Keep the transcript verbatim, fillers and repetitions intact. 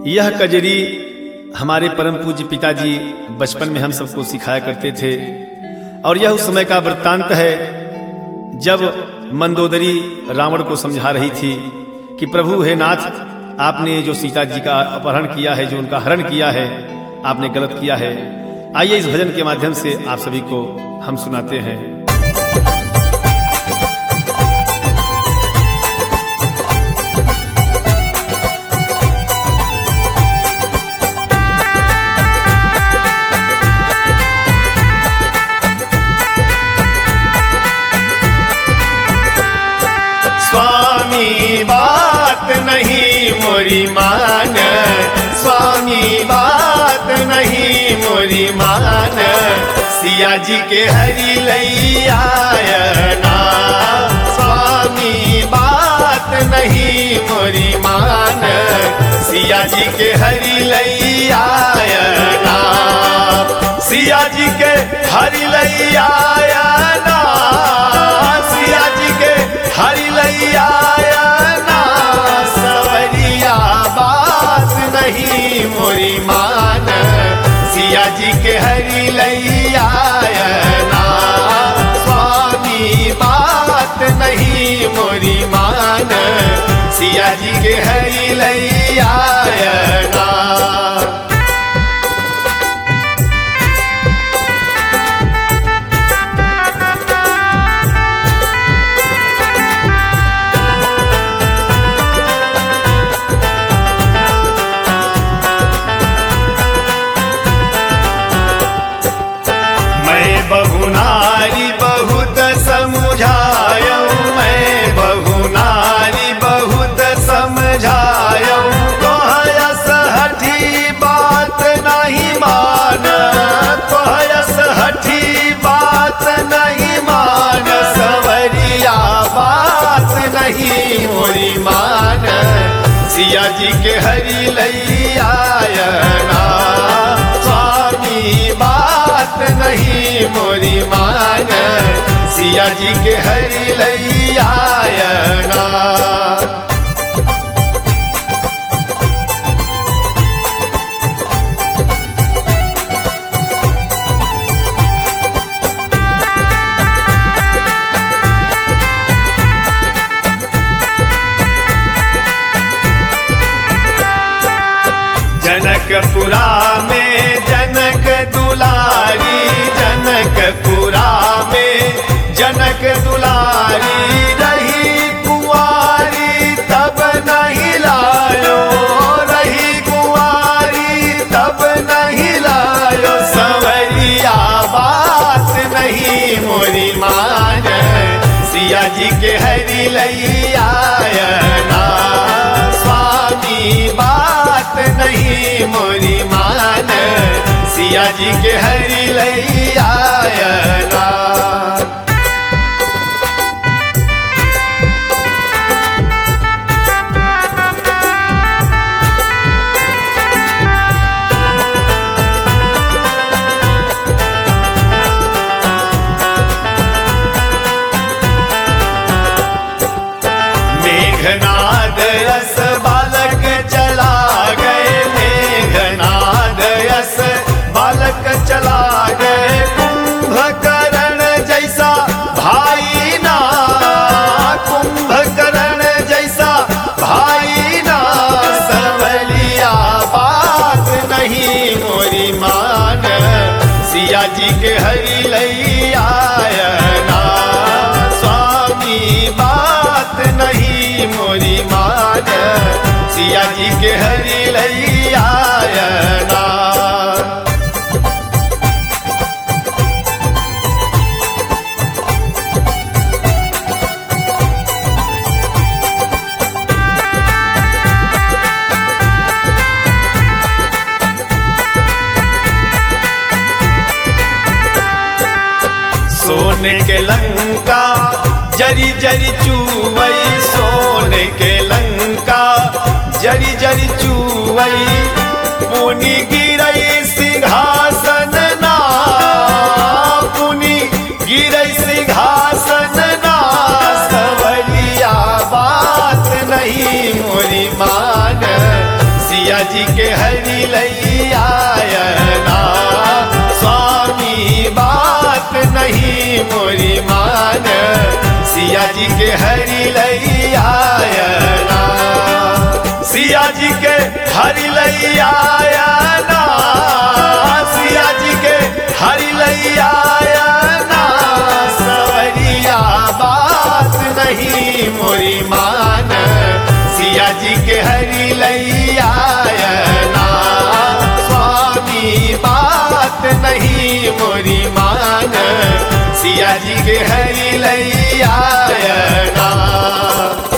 यह कजरी हमारे परम पूज्य पिताजी बचपन में हम सबको सिखाया करते थे और यह उस समय का वृत्तांत है जब मंदोदरी रावण को समझा रही थी कि प्रभु हे नाथ, आपने जो सीता जी का अपहरण किया है, जो उनका हरण किया है, आपने गलत किया है। आइए इस भजन के माध्यम से आप सभी को हम सुनाते हैं। स्वामी बात नहीं मोरी मान, स्वामी बात नहीं मोरी मान, सिया जी के हरि लैया ना। स्वामी बात नहीं मोरी मान, सिया जी के हरि लैया ना। सिया जी के हरि लैया ना, सिया जी के हरि लैया ना। सवरिया बात नहीं मोरी मान, सिया जी के हरि लैया ना। स्वामी बात नहीं मोरी मान, सिया जी के हरि लैया ना। बहु नारी बहुत समझायऊ, मैं बहु नारी बहुत समझायऊ। तोहयस हठी बात नहीं मान, तोहयस हठी बात नहीं मान। सवरिया बात नहीं मोरी मान, सिया जी के हरि लैया ना। स्वामी बात नहीं मोरी मान, सिया जी के हरि लैया ना। जनकपुरा में जनक दुलारी, जनकपुरा में जनक दुलारी। रही कुंवारी तब नहीं लायो, रही कुंवारी तब नहीं लायो। सवरिया बात नहीं मोरी मान, सिया जी के हरि लैया ना। स्वामी बात नहीं मोरी मान, सिया जी के हरि लैया ना। मेघनाद रस बालक चला गए, मेघनाद यस बालक चला गए। कुंभकर्ण जैसा भाई ना, कुंभकर्ण जैसा भाई ना। सवलिया बात नहीं मोरी मान, सिया जी के हरि लैया ना। स्वामी बात नहीं मोरी मान, सिया जी के हरि लैया ना। सोने के लंका जरी जरी चूवई, सोने के लंका जरी जरी चूवई। पुनि गिरई सिंहासन ना, पुनि गिरई सिंहासन ना। सवरिया बात नहीं मोरी मान, सिया जी के हरि लैयायना स्वामी बात नहीं मोरी मान सिया जी के हरि लैयायना सिया जी के हरि लैयायना सिया जी के हरि लैयायना सवरिया बात नहीं मोरी मान सिया जी के हरि लैयायना स्वामी बात नहीं मोरी मान सिया जी के हरि लैयायना।